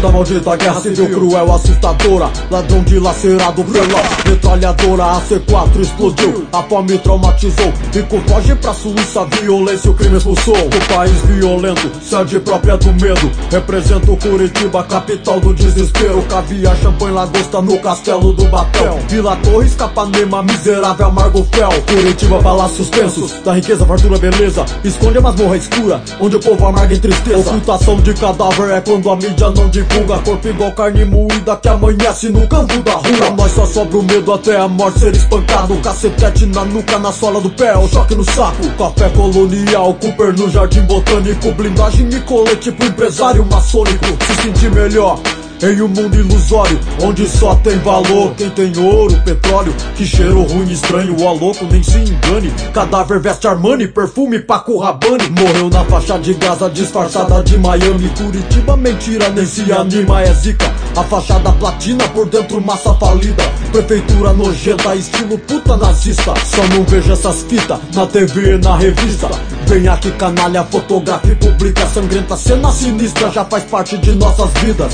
da maldita guerra civil cruel, assustadora. Ladrão dilacerado pela metralhadora. A C4 explodiu, a fome traumatizou. Rico foge pra Suíça, violência o crime expulsou. O país violento, sede própria do medo. Represento Curitiba, capital do desespero. Caviar, champanhe, lagosta no castelo do Batel. Vila Torres, Capanema, miserável, amargo fel. Curitiba, palácios tensos, da riqueza, fartura, beleza. Esconde a masmorra escura, onde o povo amarga em tristeza. Ocultação de cadáver é quando a mídia não divulga. Corpo igual carne moída que amanhece no canto da rua. Pra nós só sobra o medo até a morte ser espancado. Cacetete na nuca, na sola do pé, o choque no saco. Café colonial, Cooper no jardim botânico. Blindagem e colete pro empresário maçônico. Se sentir melhor em um mundo ilusório, onde só tem valor quem tem ouro, petróleo. Que cheiro ruim, estranho, ó louco, nem se engane. Cadáver veste Armani, perfume Paco Rabanne. Morreu na faixa de Gaza, disfarçada de Miami. Curitiba, mentira, nem se anima, é zica. A fachada platina, por dentro massa falida. Prefeitura nojenta, estilo puta nazista. Só não vejo essas fitas na TV e na revista. Vem aqui canalha, fotografa e publica. Sangrenta, cena sinistra, já faz parte de nossas vidas.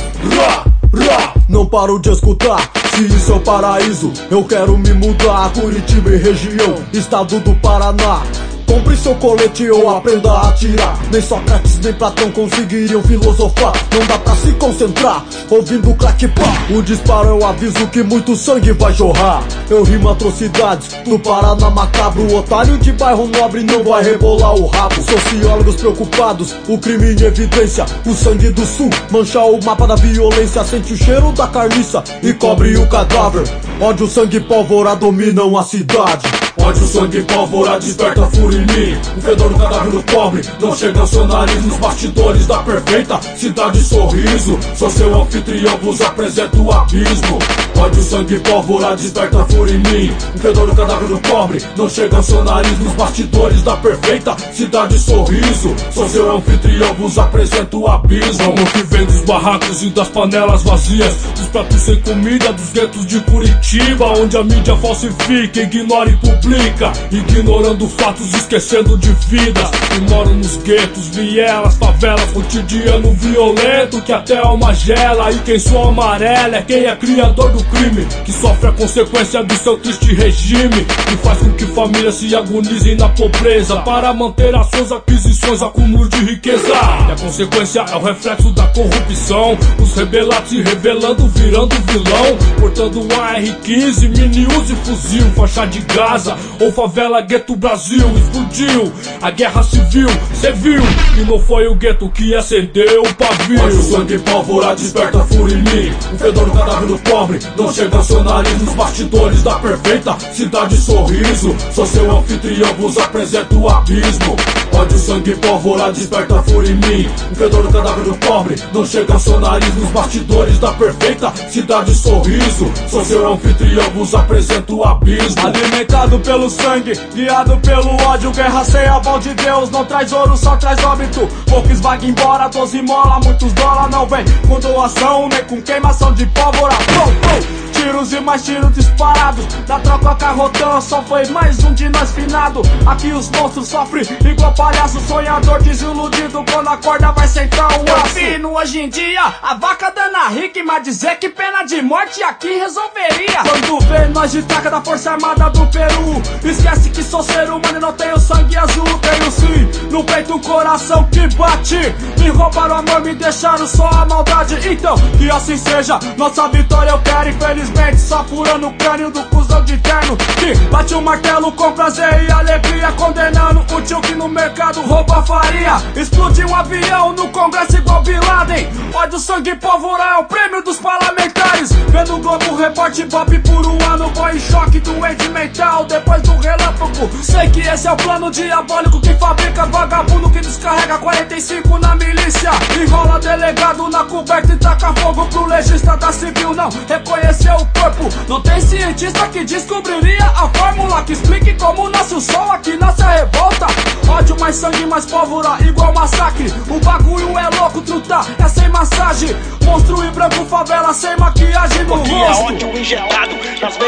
Não paro de escutar, se isso é o paraíso, eu quero me mudar. Curitiba e região, estado do Paraná. Compre seu colete ou aprenda a atirar. Nem Sócrates nem Platão conseguiriam filosofar. Não dá pra se concentrar ouvindo claque pá. O disparo é o aviso que muito sangue vai jorrar. Eu rimo atrocidades do Paraná macabro. O otário de bairro nobre não vai rebolar o rabo. Sociólogos preocupados, o crime em evidência. O sangue do sul mancha o mapa da violência. Sente o cheiro da carniça e cobre o cadáver. Ódio, sangue, pólvora dominam a cidade. Ódio, sangue, pólvora, desperta fúria em mim. O fedor do cadáver do pobre não chega ao seu nariz. Nos bastidores da perfeita cidade sorriso, sou seu anfitrião, vos apresento o abismo. Ódio, sangue, pólvora, desperta fúria em mim. O fedor do cadáver do pobre não chega ao seu nariz. Nos bastidores da perfeita cidade sorriso, sou seu anfitrião, vos apresento o abismo. Algo que vem dos barracos e das panelas vazias, dos pratos sem comida, dos guetos de Curitiba, onde a mídia falsifica, ignora e publica, ignorando fatos, esquecendo de vidas. E moro nos guetos, vielas, favelas, cotidiano violento que até a alma gela. E quem soa amarela é quem é criador do crime, que sofre a consequência do seu triste regime, que faz com que famílias se agonizem na pobreza para manter as suas aquisições, acúmulo de riqueza. E a consequência é o reflexo da corrupção, os rebelados se rebelando, virando vilão, portando um AR-15, mini-Uzi, fuzil, faixa de Gaza ou favela, gueto Brasil. Explodiu a guerra civil, cê viu que não foi o gueto que acendeu o pavio. Ódio, sangue, pólvora, desperta fúria em mim. O fedor do cadáver do pobre não chega ao seu nariz. Nos bastidores da perfeita cidade sorriso, sou seu anfitrião, vos apresento o abismo. Ódio, sangue, pólvora, desperta fúria em mim. O fedor do cadáver do pobre não chega ao seu nariz. Nos bastidores da perfeita cidade sorriso, sou seu anfitrião, vos apresento o abismo. Alimentado pelo sangue, guiado pelo ódio. Guerra sem aval de Deus, não traz ouro, só traz óbito. Poucos vaga embora, 12 mola, muitos dólar. Não vem com doação, nem com queimação de pólvora. Tiros e mais tiros disparados. Da troca carrotão, só foi mais um de nós finado. Aqui os monstros sofrem igual palhaço, sonhador desiludido. Quando acorda vai sentar o aço. Fino hoje em dia, a vaca dana rica, mas dizer que pena de morte aqui resolveria. Quando vê nós de traca da Força Armada do Peru, esquece que sou ser humano e não tenho sangue azul. Tenho sim no peito um coração que bate. Me roubaram o amor, me deixaram só a maldade. Então que assim seja, nossa vitória eu quero. Infelizmente só furando o crânio do cuzão de terno que bate o martelo com prazer e alegria, condenando o tio que no mercado rouba faria. Explodiu um avião no Congresso igual Bin Laden. Ódio, sangue, pólvora é o prêmio dos parlamentares. Vendo o Globo Repórter Bob por um ano, boy em choque, doente mental depois do relâmpago. Sei que esse é o plano diabólico que fabrica vagabundo que descarrega 45 na milícia. Enrola delegado na coberta e taca fogo pro legista da civil não reconheceu o corpo. Não tem cientista que descobriria a fórmula que explique como nasce o sol, aqui nasce a revolta. Ódio, mais sangue, mais pólvora, igual massacre. O bagulho é louco, truta, é sem massagem. Monstro e branco, favela sem maquiagem no rosto. É ódio injetado nas veias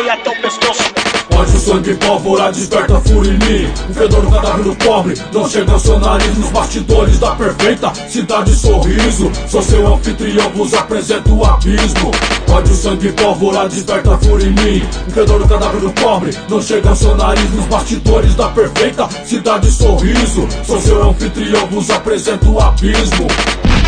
queimei até o pescoço. Ódio, sangue e pólvora desperta fúria em mim. O fedor do cadáver do pobre não chega ao seu nariz. Nos bastidores da perfeita cidade sorriso, sou seu anfitrião, vos apresento o abismo. Ódio, sangue e pólvora desperta fúria em mim. O fedor do cadáver do pobre não chega ao seu nariz. Nos bastidores da perfeita cidade sorriso, sou seu anfitrião, vos apresento o abismo.